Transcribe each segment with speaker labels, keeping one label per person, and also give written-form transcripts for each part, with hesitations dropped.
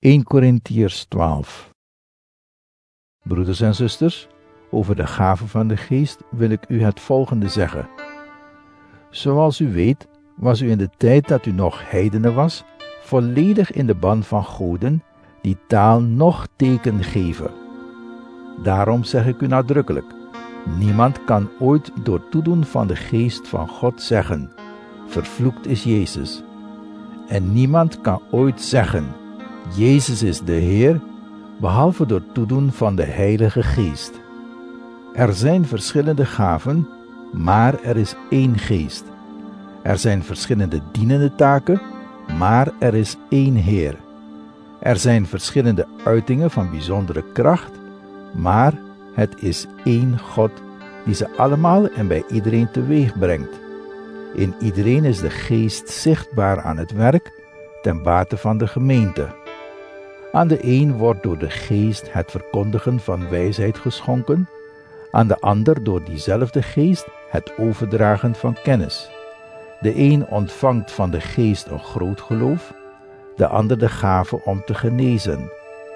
Speaker 1: 1 Korintiërs 12. Broeders en zusters, over de gaven van de geest wil ik u het volgende zeggen. Zoals u weet, was u in de tijd dat u nog heidenen was, volledig in de ban van goden, die taal noch teken geven. Daarom zeg ik u nadrukkelijk, niemand kan ooit door toedoen van de geest van God zeggen, vervloekt is Jezus. En niemand kan ooit zeggen, Jezus is de Heer, behalve door toedoen van de Heilige Geest. Er zijn verschillende gaven, maar er is één geest. Er zijn verschillende dienende taken, maar er is één Heer. Er zijn verschillende uitingen van bijzondere kracht, maar het is één God die ze allemaal en bij iedereen teweeg brengt. In iedereen is de geest zichtbaar aan het werk ten bate van de gemeente. Aan de een wordt door de geest het verkondigen van wijsheid geschonken, aan de ander door diezelfde geest het overdragen van kennis. De een ontvangt van de geest een groot geloof, de ander de gave om te genezen.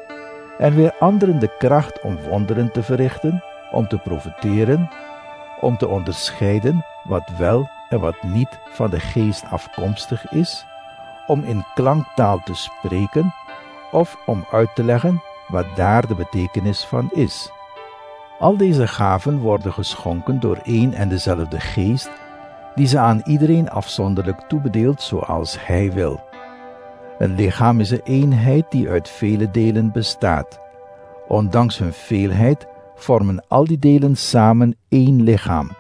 Speaker 1: En weer anderen de kracht om wonderen te verrichten, om te profeteren, om te onderscheiden wat wel en wat niet van de geest afkomstig is, om in klanktaal te spreken of om uit te leggen wat daar de betekenis van is. Al deze gaven worden geschonken door één en dezelfde geest, die ze aan iedereen afzonderlijk toebedeelt zoals hij wil. Een lichaam is een eenheid die uit vele delen bestaat. Ondanks hun veelheid vormen al die delen samen één lichaam.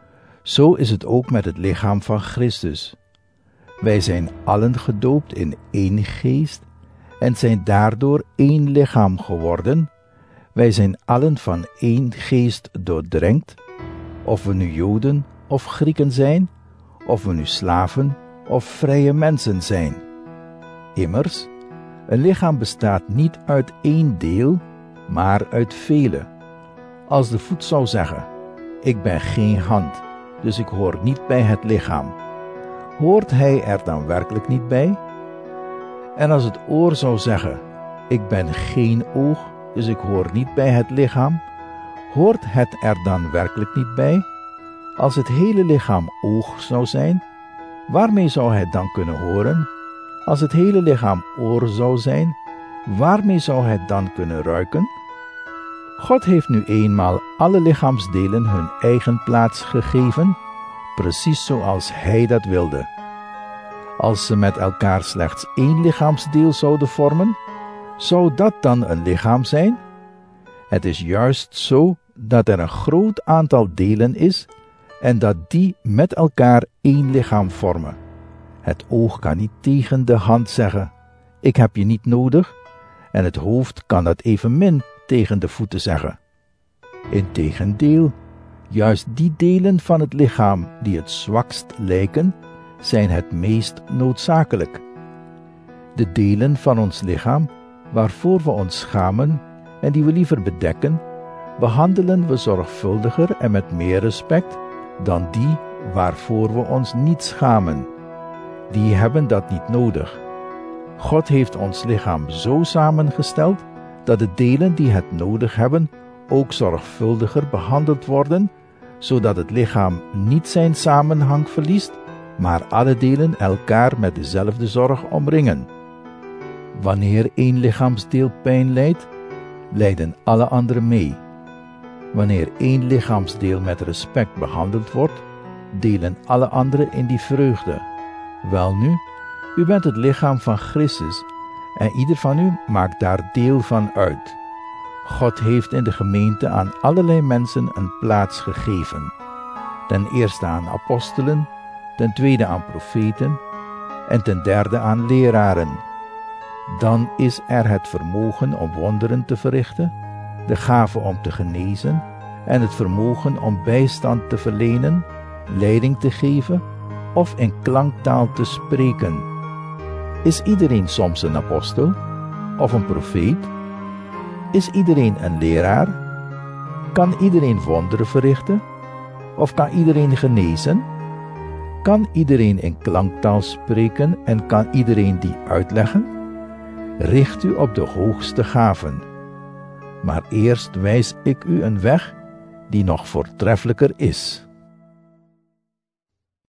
Speaker 1: Zo is het ook met het lichaam van Christus. Wij zijn allen gedoopt in één geest en zijn daardoor één lichaam geworden. Wij zijn allen van één geest doordrenkt, of we nu Joden of Grieken zijn, of we nu slaven of vrije mensen zijn. Immers, een lichaam bestaat niet uit één deel, maar uit vele. Als de voet zou zeggen, ik ben geen hand, dus ik hoor niet bij het lichaam, hoort hij er dan werkelijk niet bij? En als het oor zou zeggen, ik ben geen oog, dus ik hoor niet bij het lichaam, hoort het er dan werkelijk niet bij? Als het hele lichaam oog zou zijn, waarmee zou het dan kunnen horen? Als het hele lichaam oor zou zijn, waarmee zou het dan kunnen ruiken? God heeft nu eenmaal alle lichaamsdelen hun eigen plaats gegeven, precies zoals Hij dat wilde. Als ze met elkaar slechts één lichaamsdeel zouden vormen, zou dat dan een lichaam zijn? Het is juist zo dat er een groot aantal delen is en dat die met elkaar één lichaam vormen. Het oog kan niet tegen de hand zeggen, ik heb je niet nodig, en het hoofd kan dat evenmin tegen de voeten zeggen. Integendeel, juist die delen van het lichaam die het zwakst lijken, zijn het meest noodzakelijk. De delen van ons lichaam, waarvoor we ons schamen en die we liever bedekken, behandelen we zorgvuldiger en met meer respect dan die waarvoor we ons niet schamen. Die hebben dat niet nodig. God heeft ons lichaam zo samengesteld dat de delen die het nodig hebben ook zorgvuldiger behandeld worden, zodat het lichaam niet zijn samenhang verliest, maar alle delen elkaar met dezelfde zorg omringen. Wanneer één lichaamsdeel pijn lijdt, lijden alle anderen mee. Wanneer één lichaamsdeel met respect behandeld wordt, delen alle anderen in die vreugde. Welnu, u bent het lichaam van Christus en ieder van u maakt daar deel van uit. God heeft in de gemeente aan allerlei mensen een plaats gegeven. Ten eerste aan apostelen, ten tweede aan profeten en ten derde aan leraren. Dan is er het vermogen om wonderen te verrichten, de gave om te genezen en het vermogen om bijstand te verlenen, leiding te geven of in klanktaal te spreken. Is iedereen soms een apostel of een profeet? Is iedereen een leraar? Kan iedereen wonderen verrichten? Of kan iedereen genezen? Kan iedereen in klanktaal spreken en kan iedereen die uitleggen? richt u op de hoogste gaven. Maar eerst wijs ik u een weg die nog voortreffelijker is.